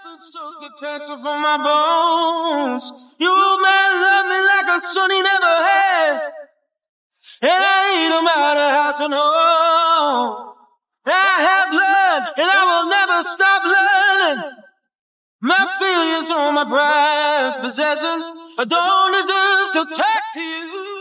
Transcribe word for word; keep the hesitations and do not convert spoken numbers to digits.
Soak the cancer from my bones. You man love me like a son he never had. And I ain't no matter how to know. I have learned and I will never stop learning. My failures on my prized possession. I don't deserve to talk to you.